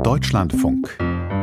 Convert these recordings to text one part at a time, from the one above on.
Deutschlandfunk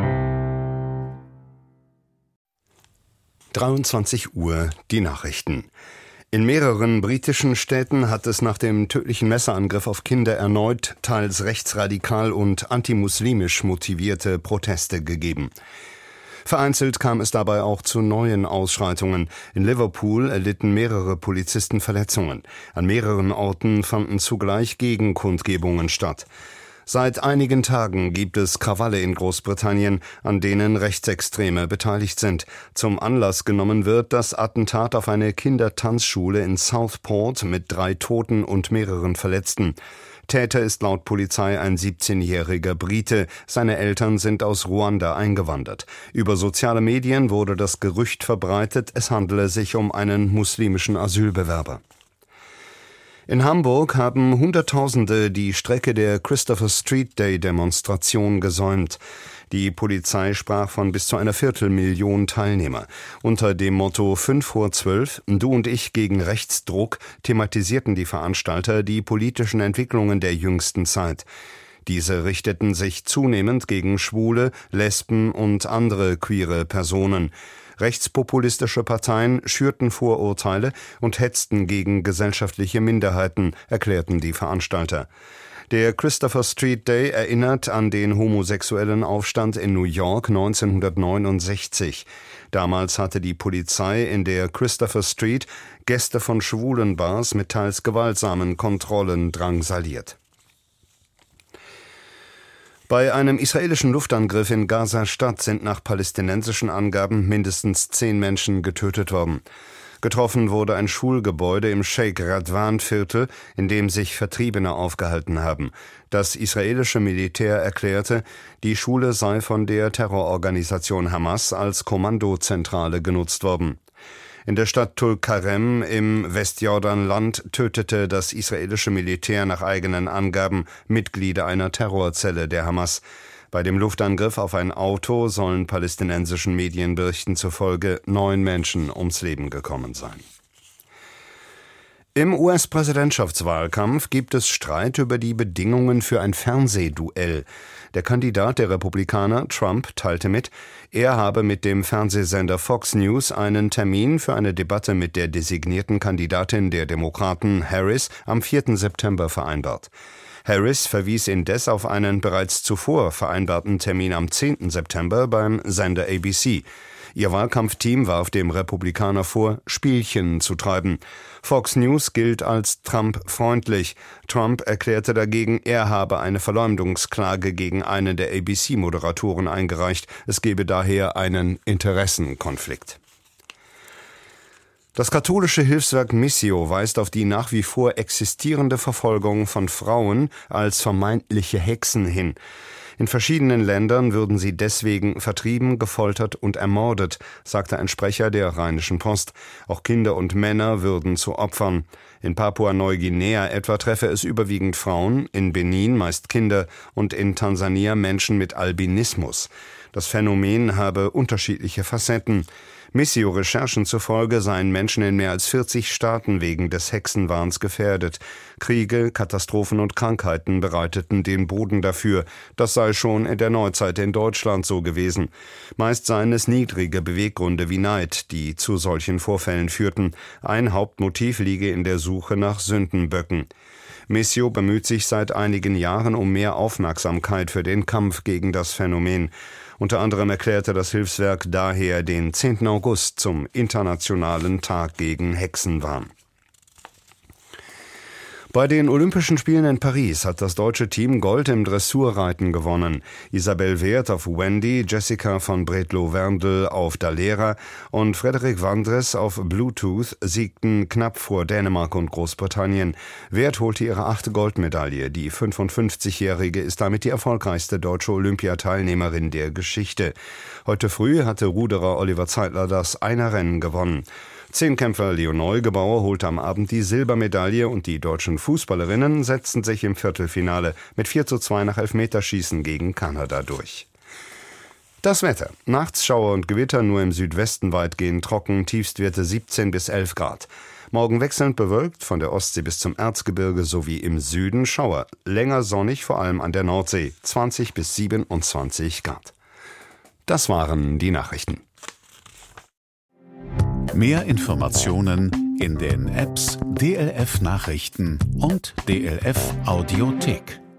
23 Uhr, die Nachrichten. In mehreren britischen Städten hat es nach dem tödlichen Messerangriff auf Kinder erneut teils rechtsradikal und antimuslimisch motivierte Proteste gegeben. Vereinzelt kam es dabei auch zu neuen Ausschreitungen. In Liverpool erlitten mehrere Polizisten Verletzungen. An mehreren Orten fanden zugleich Gegenkundgebungen statt. Seit einigen Tagen gibt es Krawalle in Großbritannien, an denen Rechtsextreme beteiligt sind. Zum Anlass genommen wird das Attentat auf eine Kindertanzschule in Southport mit 3 Toten und mehreren Verletzten. Täter ist laut Polizei ein 17-jähriger Brite. Seine Eltern sind aus Ruanda eingewandert. Über soziale Medien wurde das Gerücht verbreitet, es handele sich um einen muslimischen Asylbewerber. In Hamburg haben Hunderttausende die Strecke der Christopher Street Day Demonstration gesäumt. Die Polizei sprach von bis zu einer Viertelmillion Teilnehmer. Unter dem Motto 5 vor 12, du und ich gegen Rechtsdruck, thematisierten die Veranstalter die politischen Entwicklungen der jüngsten Zeit. Diese richteten sich zunehmend gegen Schwule, Lesben und andere queere Personen. Rechtspopulistische Parteien schürten Vorurteile und hetzten gegen gesellschaftliche Minderheiten, erklärten die Veranstalter. Der Christopher Street Day erinnert an den homosexuellen Aufstand in New York 1969. Damals hatte die Polizei in der Christopher Street Gäste von Schwulenbars mit teils gewaltsamen Kontrollen drangsaliert. Bei einem israelischen Luftangriff in Gaza-Stadt sind nach palästinensischen Angaben mindestens 10 Menschen getötet worden. Getroffen wurde ein Schulgebäude im Sheikh Radwan-Viertel, in dem sich Vertriebene aufgehalten haben. Das israelische Militär erklärte, die Schule sei von der Terrororganisation Hamas als Kommandozentrale genutzt worden. In der Stadt Tulkarem im Westjordanland tötete das israelische Militär nach eigenen Angaben Mitglieder einer Terrorzelle der Hamas. Bei dem Luftangriff auf ein Auto sollen palästinensischen Medienberichten zufolge 9 Menschen ums Leben gekommen sein. Im US-Präsidentschaftswahlkampf gibt es Streit über die Bedingungen für ein Fernsehduell. Der Kandidat der Republikaner, Trump, teilte mit, er habe mit dem Fernsehsender Fox News einen Termin für eine Debatte mit der designierten Kandidatin der Demokraten, Harris, am 4. September vereinbart. Harris verwies indes auf einen bereits zuvor vereinbarten Termin am 10. September beim Sender ABC. Ihr Wahlkampfteam warf dem Republikaner vor, Spielchen zu treiben. Fox News gilt als Trump-freundlich. Trump erklärte dagegen, er habe eine Verleumdungsklage gegen einen der ABC-Moderatoren eingereicht. Es gebe daher einen Interessenkonflikt. Das katholische Hilfswerk Missio weist auf die nach wie vor existierende Verfolgung von Frauen als vermeintliche Hexen hin. In verschiedenen Ländern würden sie deswegen vertrieben, gefoltert und ermordet, sagte ein Sprecher der Rheinischen Post. Auch Kinder und Männer würden zu Opfern. In Papua-Neuguinea etwa treffe es überwiegend Frauen, in Benin meist Kinder und in Tansania Menschen mit Albinismus. Das Phänomen habe unterschiedliche Facetten. Missio-Recherchen zufolge seien Menschen in mehr als 40 Staaten wegen des Hexenwahns gefährdet. Kriege, Katastrophen und Krankheiten bereiteten den Boden dafür. Das sei schon in der Neuzeit in Deutschland so gewesen. Meist seien es niedrige Beweggründe wie Neid, die zu solchen Vorfällen führten. Ein Hauptmotiv liege in der Suche nach Sündenböcken. Missio bemüht sich seit einigen Jahren um mehr Aufmerksamkeit für den Kampf gegen das Phänomen. Unter anderem erklärte das Hilfswerk daher den 10. August zum Internationalen Tag gegen Hexenwahn. Bei den Olympischen Spielen in Paris hat das deutsche Team Gold im Dressurreiten gewonnen. Isabel Wehrth auf Wendy, Jessica von Bredlow-Werndl auf Dalera und Frederik Wandres auf Bluetooth siegten knapp vor Dänemark und Großbritannien. Wehrth holte ihre 8. Goldmedaille. Die 55-Jährige ist damit die erfolgreichste deutsche Olympiateilnehmerin der Geschichte. Heute früh hatte Ruderer Oliver Zeitler das Einerrennen gewonnen. Zehnkämpfer Leo Neugebauer holte am Abend die Silbermedaille und die deutschen Fußballerinnen setzten sich im Viertelfinale mit 4:2 nach Elfmeterschießen gegen Kanada durch. Das Wetter. Nachts Schauer und Gewitter, nur im Südwesten weitgehend trocken, Tiefstwerte 17 bis 11 Grad. Morgen wechselnd bewölkt, von der Ostsee bis zum Erzgebirge sowie im Süden Schauer. Länger sonnig, vor allem an der Nordsee, 20 bis 27 Grad. Das waren die Nachrichten. Mehr Informationen in den Apps DLF Nachrichten und DLF Audiothek.